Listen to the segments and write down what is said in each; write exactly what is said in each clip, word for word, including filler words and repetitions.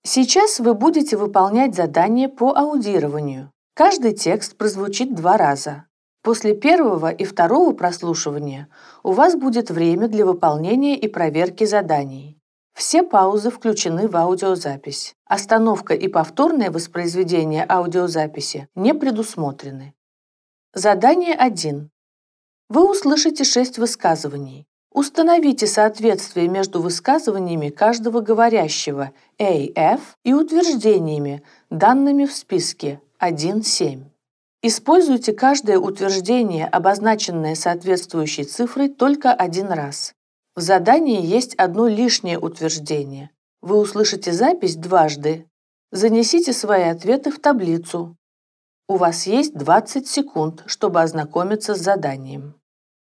Сейчас вы будете выполнять задание по аудированию. Каждый текст прозвучит два раза. После первого и второго прослушивания у вас будет время для выполнения и проверки заданий. Все паузы включены в аудиозапись. Остановка и повторное воспроизведение аудиозаписи не предусмотрены. Задание один. Вы услышите шесть высказываний. Установите соответствие между высказываниями каждого говорящего A F и утверждениями, данными в списке один-семь. Используйте каждое утверждение, обозначенное соответствующей цифрой, только один раз. В задании есть одно лишнее утверждение. Вы услышите запись дважды. Занесите свои ответы в таблицу. У вас есть двадцать секунд, чтобы ознакомиться с заданием.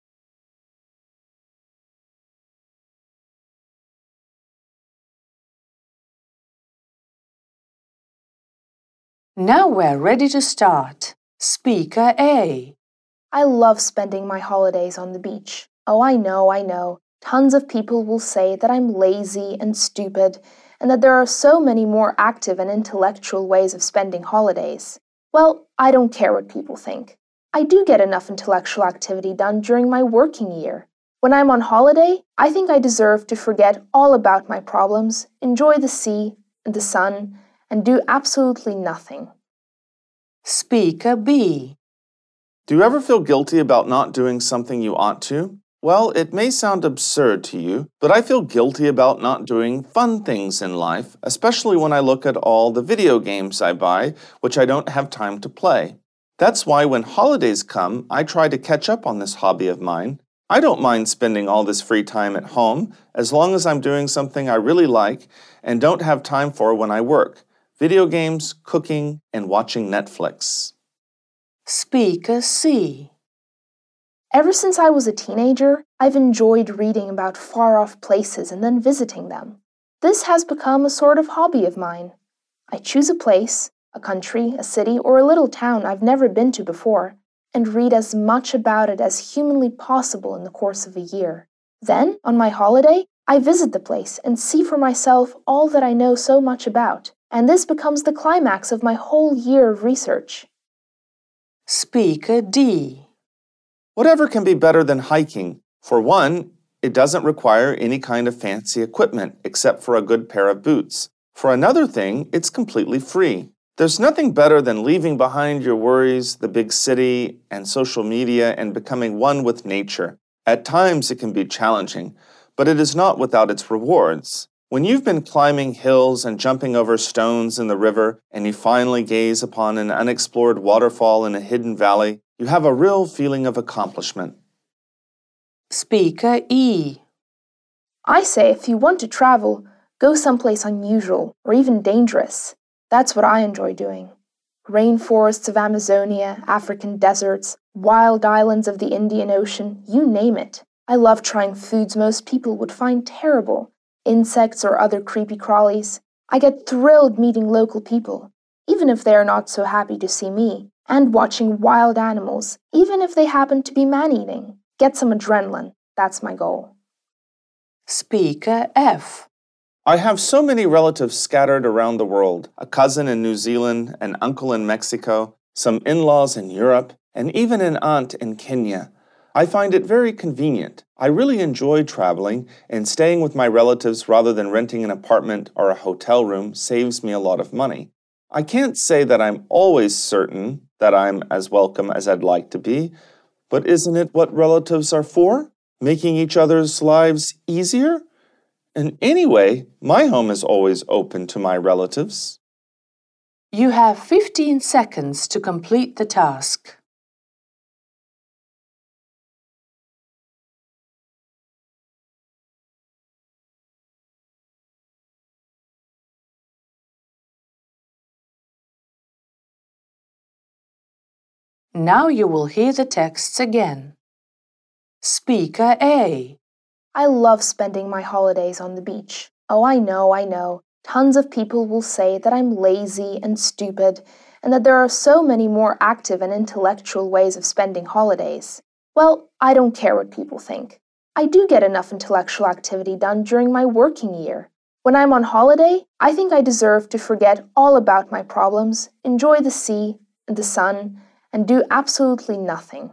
Now we're ready to start. Speaker A. I love spending my holidays on the beach. Oh, I know, I know. Tons of people will say that I'm lazy and stupid, and that there are so many more active and intellectual ways of spending holidays. Well, I don't care what people think. I do get enough intellectual activity done during my working year. When I'm on holiday, I think I deserve to forget all about my problems, enjoy the sea and the sun, and do absolutely nothing. Speaker B. Do you ever feel guilty about not doing something you ought to? Well, it may sound absurd to you, but I feel guilty about not doing fun things in life, especially when I look at all the video games I buy, which I don't have time to play. That's why when holidays come, I try to catch up on this hobby of mine. I don't mind spending all this free time at home, as long as I'm doing something I really like and don't have time for when I work. Video games, cooking, and watching Netflix. Speaker C. Ever since I was a teenager, I've enjoyed reading about far-off places and then visiting them. This has become a sort of hobby of mine. I choose a place, a country, a city, or a little town I've never been to before, and read as much about it as humanly possible in the course of a year. Then, on my holiday, I visit the place and see for myself all that I know so much about, and this becomes the climax of my whole year of research. Speaker D. Whatever can be better than hiking? For one, it doesn't require any kind of fancy equipment except for a good pair of boots. For another thing, it's completely free. There's nothing better than leaving behind your worries, the big city, and social media and becoming one with nature. At times it can be challenging, but it is not without its rewards. When you've been climbing hills and jumping over stones in the river, and you finally gaze upon an unexplored waterfall in a hidden valley, you have a real feeling of accomplishment. Speaker E. I say if you want to travel, go someplace unusual or even dangerous. That's what I enjoy doing. Rainforests of Amazonia, African deserts, wild islands of the Indian Ocean, you name it. I love trying foods most people would find terrible. Insects or other creepy crawlies. I get thrilled meeting local people, even if they are not so happy to see me, and watching wild animals, even if they happen to be man-eating. Get some adrenaline, that's my goal. Speaker F. I have so many relatives scattered around the world, a cousin in New Zealand, an uncle in Mexico, some in-laws in Europe, and even an aunt in Kenya. I find it very convenient. I really enjoy traveling, and staying with my relatives rather than renting an apartment or a hotel room saves me a lot of money. I can't say that I'm always certain that I'm as welcome as I'd like to be, but isn't it what relatives are for? Making each other's lives easier? And anyway, my home is always open to my relatives. You have fifteen seconds to complete the task. Now you will hear the texts again. Speaker A. I love spending my holidays on the beach. Oh, I know, I know. Tons of people will say that I'm lazy and stupid, and that there are so many more active and intellectual ways of spending holidays. Well, I don't care what people think. I do get enough intellectual activity done during my working year. When I'm on holiday, I think I deserve to forget all about my problems, enjoy the sea and the sun, and do absolutely nothing.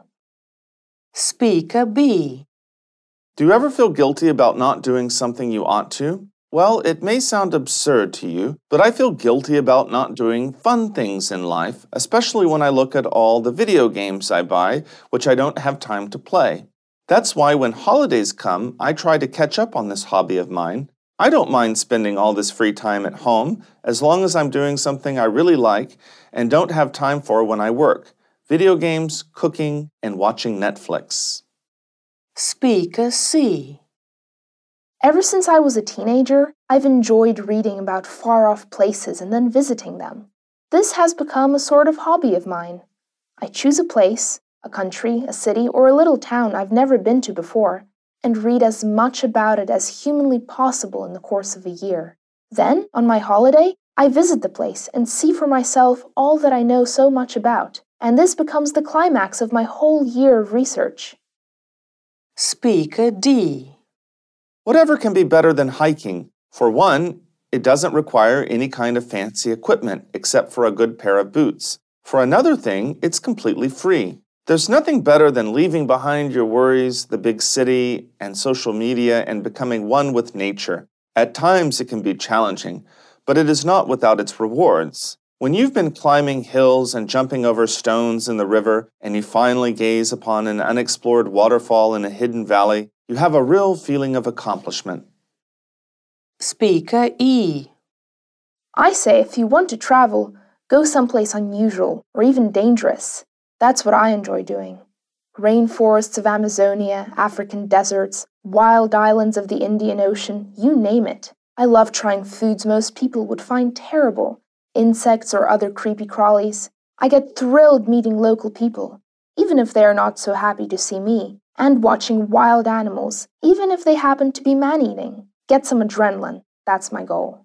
Speaker B. Do you ever feel guilty about not doing something you ought to? Well, it may sound absurd to you, but I feel guilty about not doing fun things in life, especially when I look at all the video games I buy, which I don't have time to play. That's why when holidays come, I try to catch up on this hobby of mine. I don't mind spending all this free time at home, as long as I'm doing something I really like and don't have time for when I work: video games, cooking, and watching Netflix. Speaker C. Ever since I was a teenager, I've enjoyed reading about far-off places and then visiting them. This has become a sort of hobby of mine. I choose a place, a country, a city, or a little town I've never been to before, and read as much about it as humanly possible in the course of a year. Then, on my holiday, I visit the place and see for myself all that I know so much about, and this becomes the climax of my whole year of research. Speaker D. Whatever can be better than hiking? For one, it doesn't require any kind of fancy equipment except for a good pair of boots. For another thing, it's completely free. There's nothing better than leaving behind your worries, the big city, and social media and becoming one with nature. At times it can be challenging, but it is not without its rewards. When you've been climbing hills and jumping over stones in the river, and you finally gaze upon an unexplored waterfall in a hidden valley, you have a real feeling of accomplishment. Speaker E. I say if you want to travel, go someplace unusual or even dangerous. That's what I enjoy doing. Rainforests of Amazonia, African deserts, wild islands of the Indian Ocean, you name it. I love trying foods most people would find terrible, insects or other creepy crawlies. I get thrilled meeting local people, even if they are not so happy to see me, and watching wild animals, even if they happen to be man-eating. Get some adrenaline, that's my goal.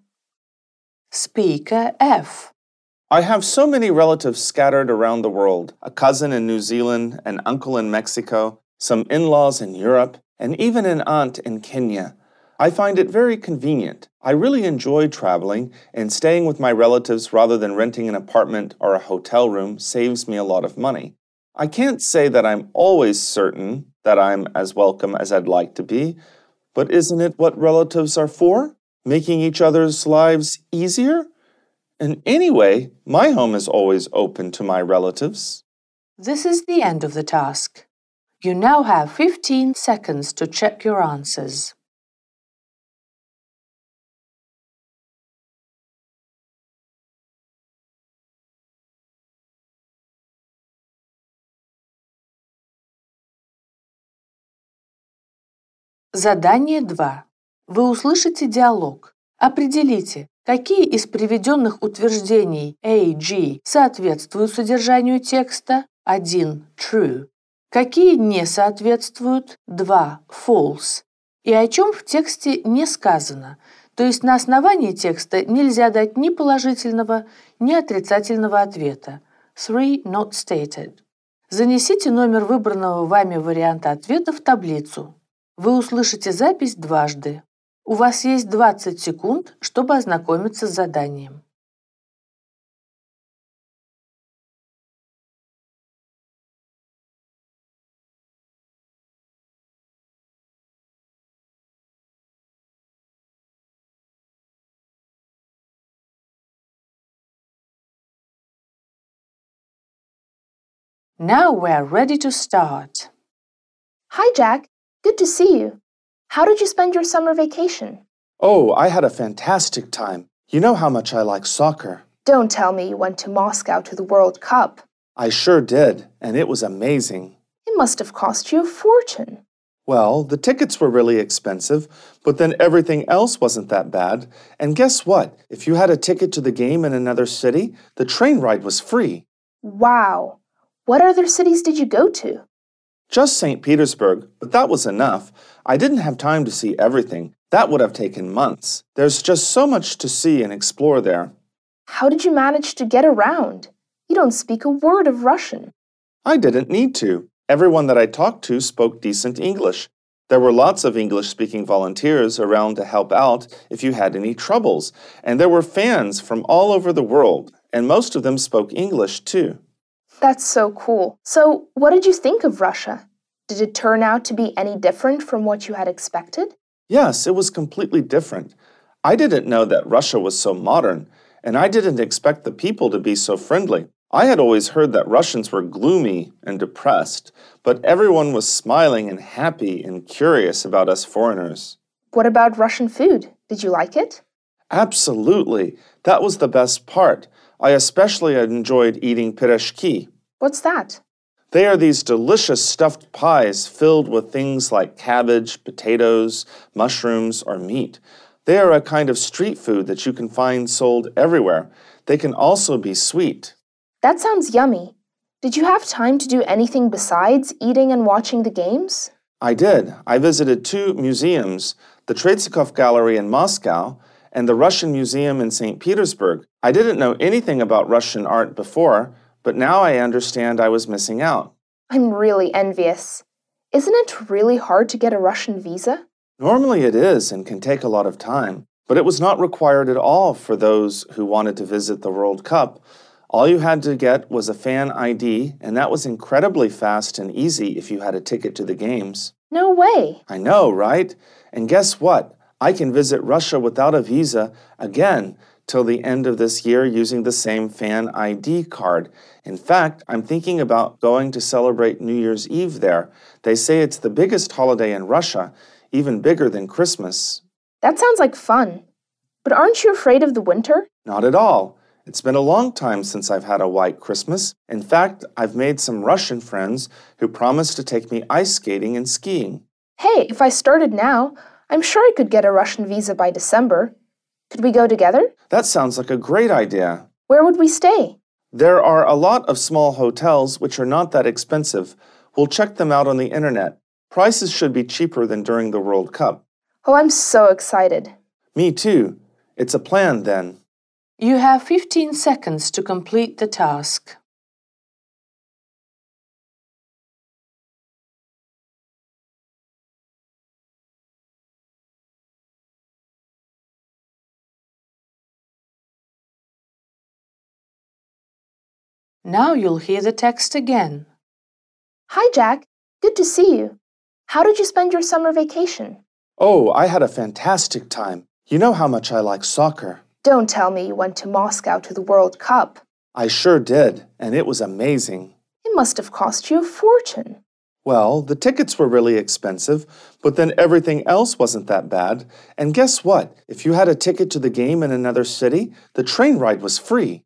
Speaker F. I have so many relatives scattered around the world: a cousin in New Zealand, an uncle in Mexico, some in-laws in Europe, and even an aunt in Kenya. I find it very convenient. I really enjoy traveling, and staying with my relatives rather than renting an apartment or a hotel room saves me a lot of money. I can't say that I'm always certain that I'm as welcome as I'd like to be, but isn't it what relatives are for? Making each other's lives easier? And anyway, my home is always open to my relatives. This is the end of the task. You now have fifteen seconds to check your answers. Задание два. Вы услышите диалог. Определите, какие из приведенных утверждений A, G соответствуют содержанию текста. один. True. Какие не соответствуют. два. False. И о чем в тексте не сказано. То есть на основании текста нельзя дать ни положительного, ни отрицательного ответа. three. Not stated. Занесите номер выбранного вами варианта ответа в таблицу. Вы услышите запись дважды. У вас есть двадцать секунд, чтобы ознакомиться с заданием. Now we're ready to start. Hi, Jack. Good to see you. How did you spend your summer vacation? Oh, I had a fantastic time. You know how much I like soccer. Don't tell me you went to Moscow to the World Cup. I sure did, and it was amazing. It must have cost you a fortune. Well, the tickets were really expensive, but then everything else wasn't that bad. And guess what? If you had a ticket to the game in another city, the train ride was free. Wow. What other cities did you go to? Just Saint Petersburg, but that was enough. I didn't have time to see everything. That would have taken months. There's just so much to see and explore there. How did you manage to get around? You don't speak a word of Russian. I didn't need to. Everyone that I talked to spoke decent English. There were lots of English-speaking volunteers around to help out if you had any troubles, and there were fans from all over the world, and most of them spoke English too. That's so cool. So, what did you think of Russia? Did it turn out to be any different from what you had expected? Yes, it was completely different. I didn't know that Russia was so modern, and I didn't expect the people to be so friendly. I had always heard that Russians were gloomy and depressed, but everyone was smiling and happy and curious about us foreigners. What about Russian food? Did you like it? Absolutely. That was the best part. I especially enjoyed eating pyrozhki. What's that? They are these delicious stuffed pies filled with things like cabbage, potatoes, mushrooms, or meat. They are a kind of street food that you can find sold everywhere. They can also be sweet. That sounds yummy. Did you have time to do anything besides eating and watching the games? I did. I visited two museums, the Tretyakov Gallery in Moscow and the Russian Museum in Saint Petersburg. I didn't know anything about Russian art before, but now I understand I was missing out. I'm really envious. Isn't it really hard to get a Russian visa? Normally it is and can take a lot of time, but it was not required at all for those who wanted to visit the World Cup. All you had to get was a fan I D, and that was incredibly fast and easy if you had a ticket to the games. No way. I know, right? And guess what? I can visit Russia without a visa again till the end of this year using the same fan I D card. In fact, I'm thinking about going to celebrate New Year's Eve there. They say it's the biggest holiday in Russia, even bigger than Christmas. That sounds like fun. But aren't you afraid of the winter? Not at all. It's been a long time since I've had a white Christmas. In fact, I've made some Russian friends who promised to take me ice skating and skiing. Hey, if I started now, I'm sure I could get a Russian visa by December. Could we go together? That sounds like a great idea. Where would we stay? There are a lot of small hotels which are not that expensive. We'll check them out on the internet. Prices should be cheaper than during the World Cup. Oh, I'm so excited. Me too. It's a plan then. You have fifteen seconds to complete the task. Now you'll hear the text again. Hi, Jack. Good to see you. How did you spend your summer vacation? Oh, I had a fantastic time. You know how much I like soccer. Don't tell me you went to Moscow to the World Cup. I sure did, and it was amazing. It must have cost you a fortune. Well, the tickets were really expensive, but then everything else wasn't that bad. And guess what? If you had a ticket to the game in another city, the train ride was free.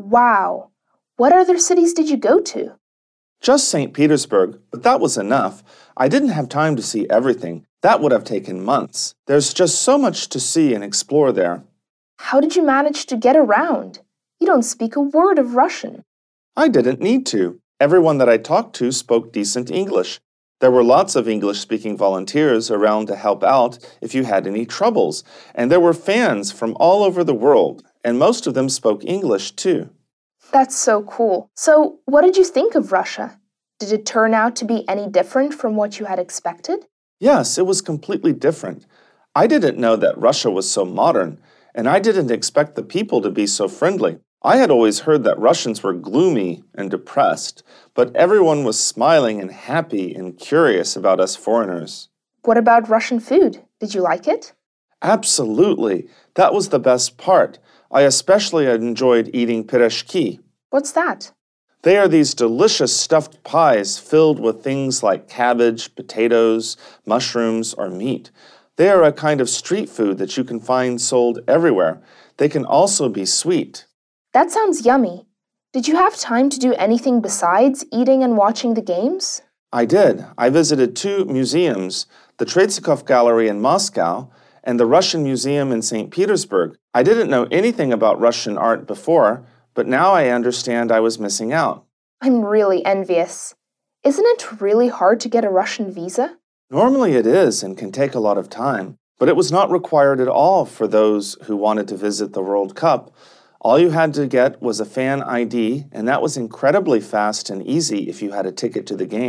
Wow. What other cities did you go to? Just Saint Petersburg, but that was enough. I didn't have time to see everything. That would have taken months. There's just so much to see and explore there. How did you manage to get around? You don't speak a word of Russian. I didn't need to. Everyone that I talked to spoke decent English. There were lots of English-speaking volunteers around to help out if you had any troubles, and there were fans from all over the world, and most of them spoke English too. That's so cool. So, what did you think of Russia? Did it turn out to be any different from what you had expected? Yes, it was completely different. I didn't know that Russia was so modern, and I didn't expect the people to be so friendly. I had always heard that Russians were gloomy and depressed, but everyone was smiling and happy and curious about us foreigners. What about Russian food? Did you like it? Absolutely. That was the best part. I especially enjoyed eating pyrozhki. What's that? They are these delicious stuffed pies filled with things like cabbage, potatoes, mushrooms, or meat. They are a kind of street food that you can find sold everywhere. They can also be sweet. That sounds yummy. Did you have time to do anything besides eating and watching the games? I did. I visited two museums, the Tretyakov Gallery in Moscow and the Russian Museum in Saint Petersburg. I didn't know anything about Russian art before, but now I understand I was missing out. I'm really envious. Isn't it really hard to get a Russian visa? Normally it is and can take a lot of time, but it was not required at all for those who wanted to visit the World Cup. All you had to get was a fan I D, and that was incredibly fast and easy if you had a ticket to the games.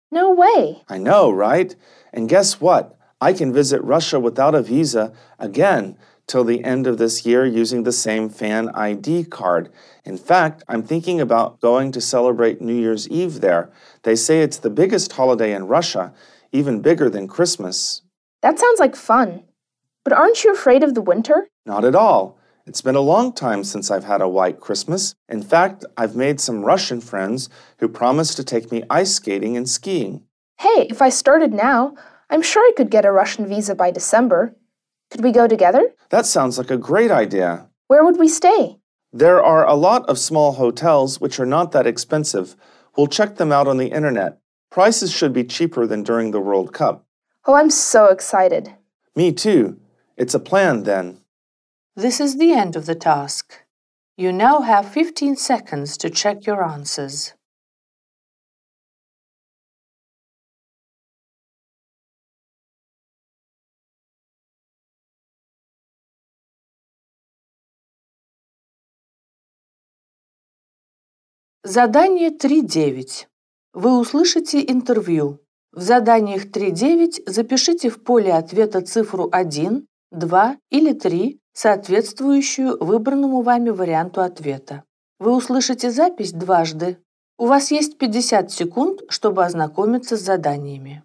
No way. I know, right? And guess what? I can visit Russia without a visa again till the end of this year using the same fan I D card. In fact, I'm thinking about going to celebrate New Year's Eve there. They say it's the biggest holiday in Russia, even bigger than Christmas. That sounds like fun. But aren't you afraid of the winter? Not at all. It's been a long time since I've had a white Christmas. In fact, I've made some Russian friends who promised to take me ice skating and skiing. Hey, if I started now, I'm sure I could get a Russian visa by December. Could we go together? That sounds like a great idea. Where would we stay? There are a lot of small hotels which are not that expensive. We'll check them out on the internet. Prices should be cheaper than during the World Cup. Oh, I'm so excited. Me too. It's a plan then. This is the end of the task. You now have fifteen seconds to check your answers. Задание три девять. Вы услышите интервью. В заданиях три девять запишите в поле ответа цифру один, два или три, соответствующую выбранному вами варианту ответа. Вы услышите запись дважды. У вас есть пятьдесят секунд, чтобы ознакомиться с заданиями.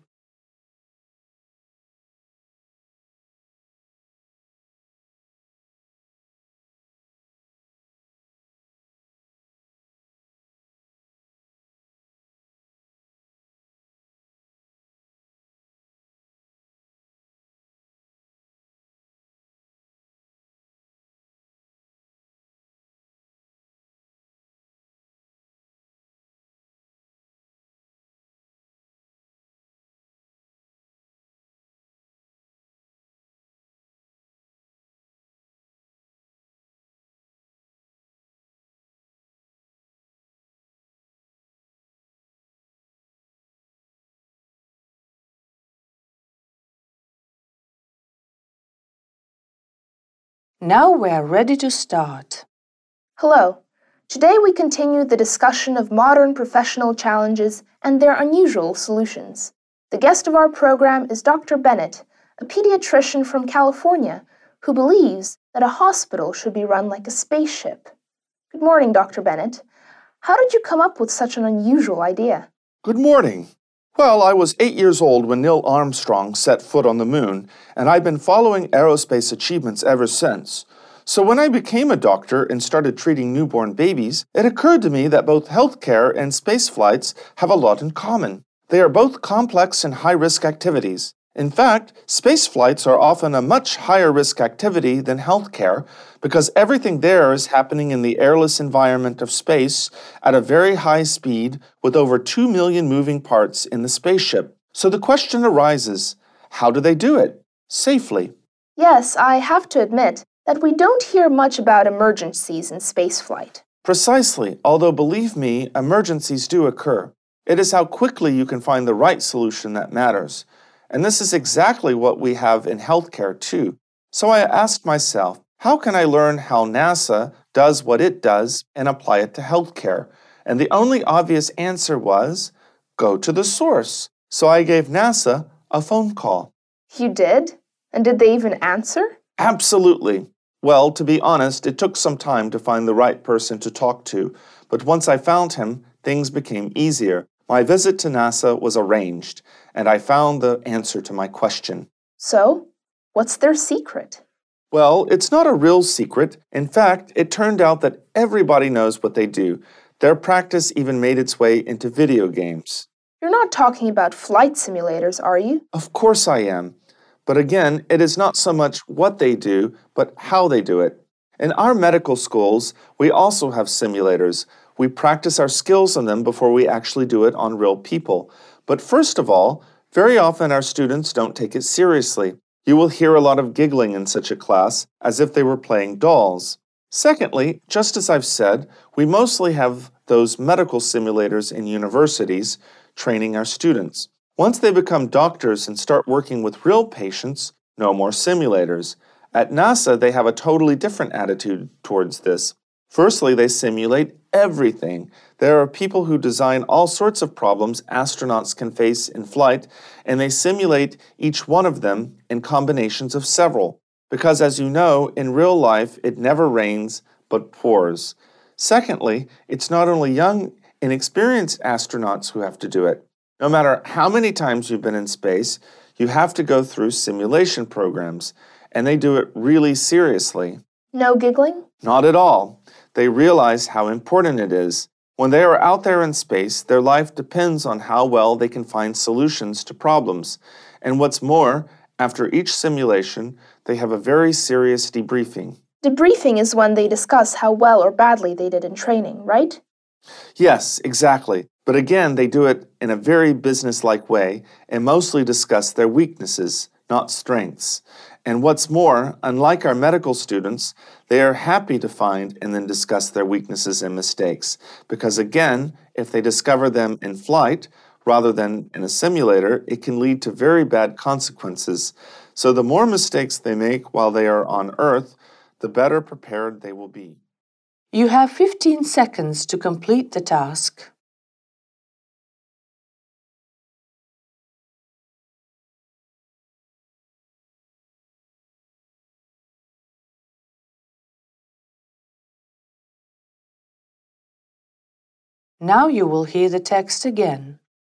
Now we are ready to start. Hello. Today we continue the discussion of modern professional challenges and their unusual solutions. The guest of our program is Doctor Bennett, a pediatrician from California who believes that a hospital should be run like a spaceship. Good morning, Doctor Bennett. How did you come up with such an unusual idea? Good morning. Well, I was eight years old when Neil Armstrong set foot on the moon, and I've been following aerospace achievements ever since. So when I became a doctor and started treating newborn babies, it occurred to me that both healthcare and space flights have a lot in common. They are both complex and high-risk activities. In fact, space flights are often a much higher risk activity than healthcare because everything there is happening in the airless environment of space at a very high speed with over two million moving parts in the spaceship. So the question arises, how do they do it? Safely. Yes, I have to admit that we don't hear much about emergencies in spaceflight. Precisely, although believe me, emergencies do occur. It is how quickly you can find the right solution that matters. And this is exactly what we have in healthcare too. So I asked myself, how can I learn how NASA does what it does and apply it to healthcare? And the only obvious answer was, go to the source. So I gave NASA a phone call. You did? And did they even answer? Absolutely. Well, to be honest, it took some time to find the right person to talk to, but once I found him, things became easier. My visit to NASA was arranged, and I found the answer to my question. So, what's their secret? Well, it's not a real secret. In fact, it turned out that everybody knows what they do. Their practice even made its way into video games. You're not talking about flight simulators, are you? Of course I am. But again, it is not so much what they do, but how they do it. In our medical schools, we also have simulators. We practice our skills on them before we actually do it on real people. But first of all, very often our students don't take it seriously. You will hear a lot of giggling in such a class, as if they were playing dolls. Secondly, just as I've said, we mostly have those medical simulators in universities training our students. Once they become doctors and start working with real patients, no more simulators. At NASA, they have a totally different attitude towards this. Firstly, they simulate everything. There are people who design all sorts of problems astronauts can face in flight, and they simulate each one of them in combinations of several. Because as you know, in real life, it never rains but pours. Secondly, it's not only young, inexperienced astronauts who have to do it. No matter how many times you've been in space, you have to go through simulation programs, and they do it really seriously. No giggling? Not at all. They realize how important it is. When they are out there in space, their life depends on how well they can find solutions to problems. And what's more, after each simulation, they have a very serious debriefing. Debriefing is when they discuss how well or badly they did in training, right? Yes, exactly. But again, they do it in a very business-like way and mostly discuss their weaknesses, not strengths. And what's more, unlike our medical students, they are happy to find and then discuss their weaknesses and mistakes. Because again, if they discover them in flight rather than in a simulator, it can lead to very bad consequences. So the more mistakes they make while they are on Earth, the better prepared they will be. You have fifteen seconds to complete the task. Now you will hear the text again.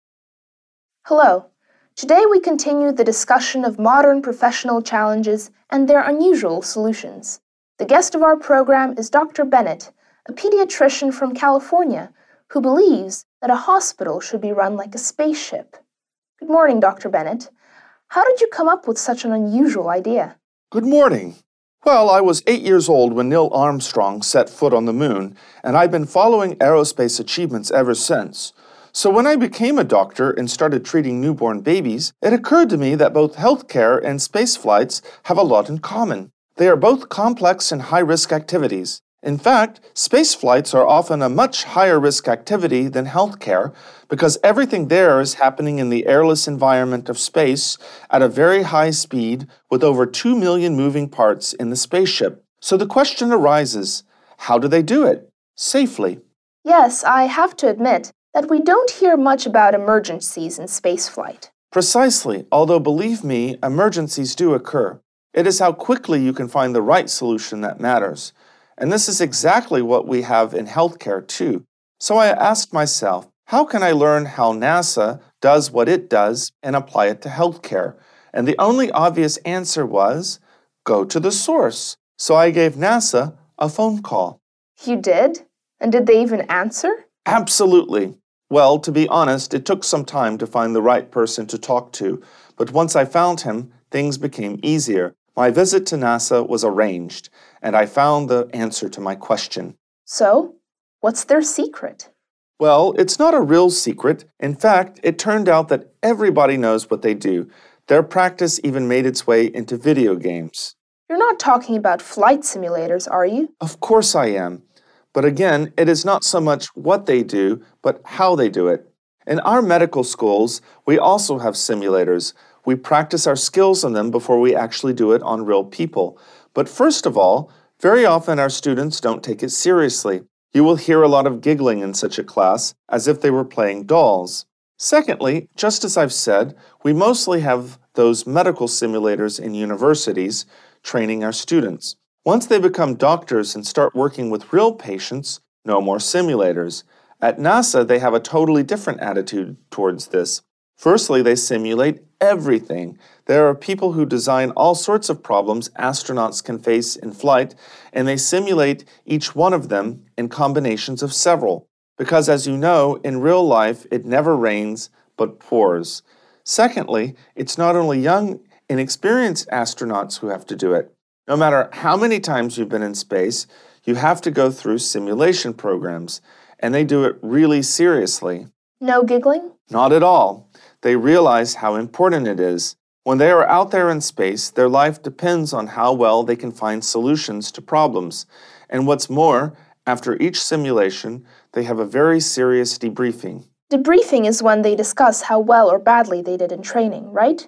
Hello. Today we continue the discussion of modern professional challenges and their unusual solutions. The guest of our program is Doctor Bennett, a pediatrician from California who believes that a hospital should be run like a spaceship. Good morning, Doctor Bennett. How did you come up with such an unusual idea? Good morning. Well, I was eight years old when Neil Armstrong set foot on the moon, and I've been following aerospace achievements ever since. So when I became a doctor and started treating newborn babies, it occurred to me that both healthcare and space flights have a lot in common. They are both complex and high-risk activities. In fact, space flights are often a much higher risk activity than healthcare because everything there is happening in the airless environment of space at a very high speed with over two million moving parts in the spaceship. So the question arises, how do they do it safely? Yes, I have to admit that we don't hear much about emergencies in spaceflight. Precisely, although believe me, emergencies do occur. It is how quickly you can find the right solution that matters. And this is exactly what we have in healthcare too. So I asked myself, how can I learn how NASA does what it does and apply it to healthcare? And the only obvious answer was, go to the source. So I gave NASA a phone call. You did? And did they even answer? Absolutely. Well, to be honest, it took some time to find the right person to talk to. But once I found him, things became easier. My visit to NASA was arranged, and I found the answer to my question. So, what's their secret? Well, it's not a real secret. In fact, it turned out that everybody knows what they do. Their practice even made its way into video games. You're not talking about flight simulators, are you? Of course I am. But again, it is not so much what they do, but how they do it. In our medical schools, we also have simulators. We practice our skills on them before we actually do it on real people. But first of all, very often our students don't take it seriously. You will hear a lot of giggling in such a class, as if they were playing dolls. Secondly, just as I've said, we mostly have those medical simulators in universities training our students. Once they become doctors and start working with real patients, no more simulators. At NASA, they have a totally different attitude towards this. Firstly, they simulate everything. There are people who design all sorts of problems astronauts can face in flight, and they simulate each one of them in combinations of several. Because as you know, in real life, it never rains but pours. Secondly, it's not only young, inexperienced astronauts who have to do it. No matter how many times you've been in space, you have to go through simulation programs, and they do it really seriously. No giggling? Not at all. They realize how important it is. When they are out there in space, their life depends on how well they can find solutions to problems. And what's more, after each simulation, they have a very serious debriefing. Debriefing is when they discuss how well or badly they did in training, right?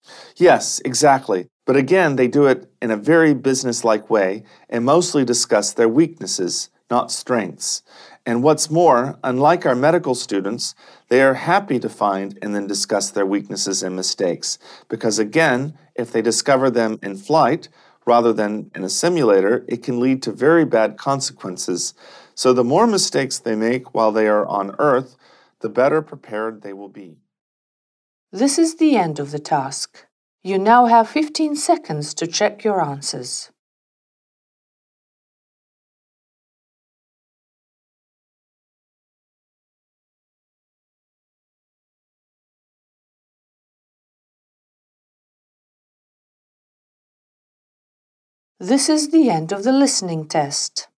Yes, exactly. But again, they do it in a very business-like way and mostly discuss their weaknesses, not strengths. And what's more, unlike our medical students, they are happy to find and then discuss their weaknesses and mistakes. Because again, if they discover them in flight rather than in a simulator, it can lead to very bad consequences. So the more mistakes they make while they are on Earth, the better prepared they will be. This is the end of the task. You now have fifteen seconds to check your answers. This is the end of the listening test.